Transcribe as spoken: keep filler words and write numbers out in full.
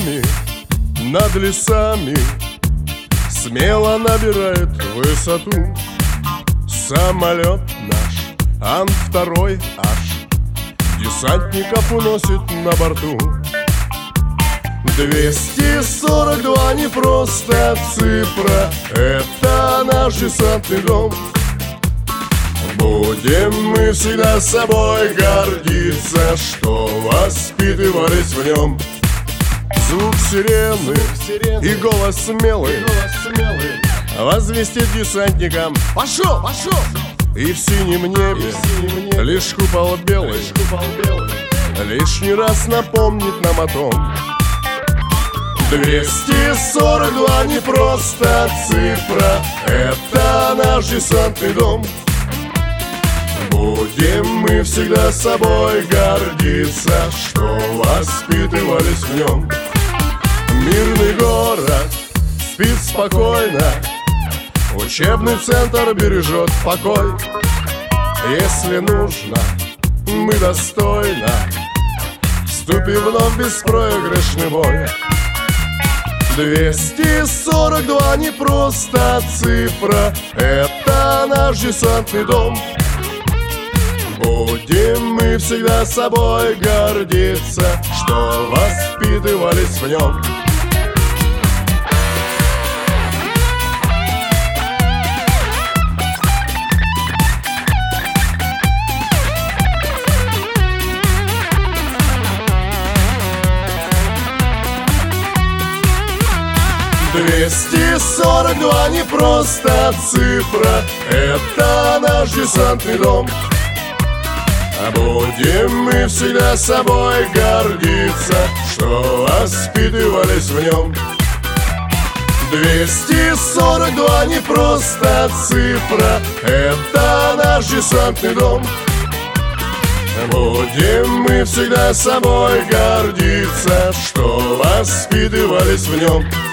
нами, над лесами смело набирает высоту самолет наш, Ан второй аж, десантников уносит на борту. Двести сорок два не просто цифра, это наш десантный дом. Будем мы всегда собой гордиться, что воспитывались в нем. Звук сирены, Звук сирены и голос смелый, и голос смелый возвестит десантникам: пошел, пошел! И в синем небе, и в синем небе лишь купол белый, лишь купол белый лишний раз напомнит нам о том. Двести сорок два не просто цифра, это наш десантный дом. Будем мы всегда собой гордиться, что воспитывались в нем. Мирный город спит спокойно, учебный центр бережет покой. Если нужно, мы достойно вступим вновь в беспроигрышный бой. Двести сорок два не просто цифра, это наш десантный дом. Будем мы всегда собой гордиться, что воспитывались в нем. Двести сорок два не просто цифра, это наш десантный дом. Будем мы всегда собой гордиться, что воспитывались в нем. Двести сорок два не просто цифра, это наш десантный дом. Будем мы всегда собой гордиться, что воспитывались в нем.